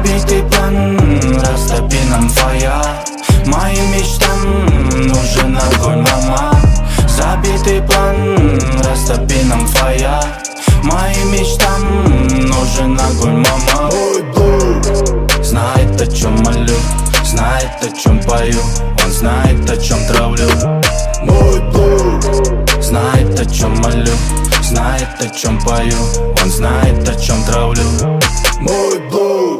Забитый план, растопи нам фая. Моим мечтам нужен огонь, мама. Забитый план, растопи нам фая. Моим мечтам нужен огонь, мама. Мой друг знает, о чем молю, знает, о чем пою. Он знает, о чем травлю. Мой друг знает, о чем молю, знает, о чем пою. Он знает, о чем травлю. Мой друг.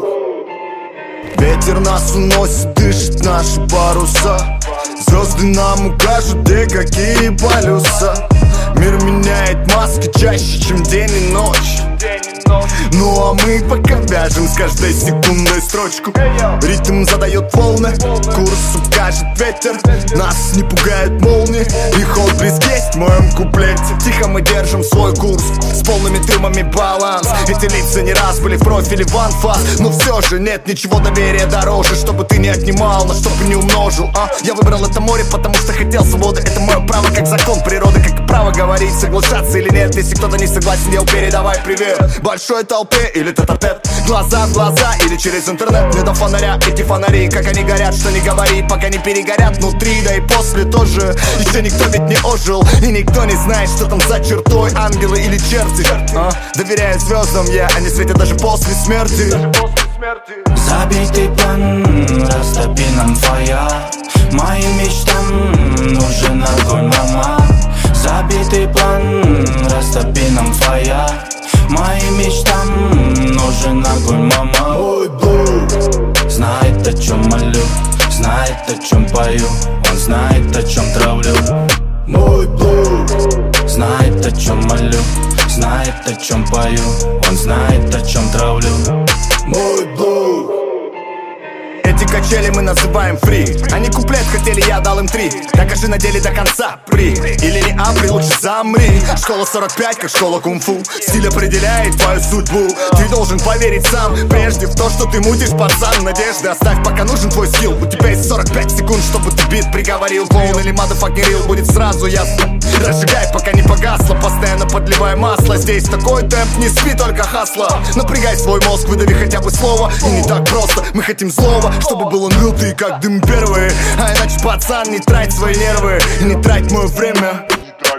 Ветер нас уносит, дышит наши паруса. Звезды нам укажут, где какие полюса. Мир меняет маски чаще, чем день и ночь. Ну а мы пока вяжем с каждой секундой строчку. Ритм задает волны, курс укажет ветер. Нас не пугает молнии, их отблеск есть в моем куплете. Тихо мы держим свой курс, с полными трюмами баланс. Эти лица не раз были в профиле в анфас. Но все же нет ничего доверия дороже. Чтобы ты не отнимал, но чтобы не умножил. Я выбрал это море, потому что хотел свободы. Это мое право, как закон природы, как и право говорить, соглашаться или нет. Если кто-то не согласен, я передавай привет большой толпе или тет-а-тет, глаза в глаза или через интернет. Не до фонаря эти фонари, как они горят, что не говори, пока не перегорят внутри. Да и после тоже, еще никто ведь не ожил. И никто не знает, что там за чертой, ангелы или черти. Доверяю звездам я, они светят даже после смерти. Забитый план, растопи нам фая. Моим мечтам нужен огонь, мама. Забитый план, растопи нам фая. Моим мечтам нужен огонь, мама. Мой друг знает, о чем молю, знает, о чем пою. Он знает, о чем травлю. Мой друг знает, о чем молю, знает, о чем пою. Он знает, о чем травлю. Мой друг. Эти качели мы называем фри. Они куплет хотели, я дал им 3. Докажи на деле до конца, при. Или не апри, лучше замри. Школа 45, как школа кунг-фу. Стиль определяет твою судьбу. Ты должен поверить сам, прежде в то, что ты мутишь, пацан. Надежды оставь, пока нужен твой скилл. У тебя есть 45 секунд, чтобы ты бит приговорил. Клоун или motherfucking real, будет сразу ясно. Разжигай, пока не погасло, постоянно подливай масло. Здесь такой темп, не спи, только хасла. Напрягай свой мозг, выдави хотя бы слово. И не так просто, мы хотим злого, чтобы был он лютый, как дым первый. А иначе, пацан, не трать свои нервы и не трать мое время.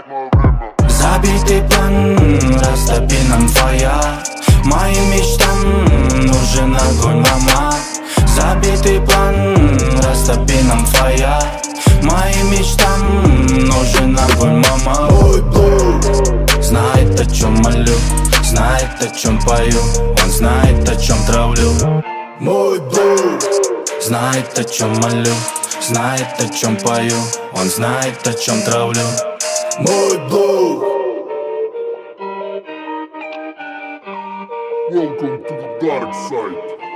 Забитый план, растопи нам фая. Моим мечтам нужен огонь, мама. Забитый план, растопи нам фая. Моим мечтам нужен огонь, мама. Мой друг знает, о чем молю, знает, о чем пою. Он знает, о чем травлю. Мой друг знает, о чем молю, знает, о чем пою. Он знает, о чем травлю. Мой друг. Welcome to the dark side.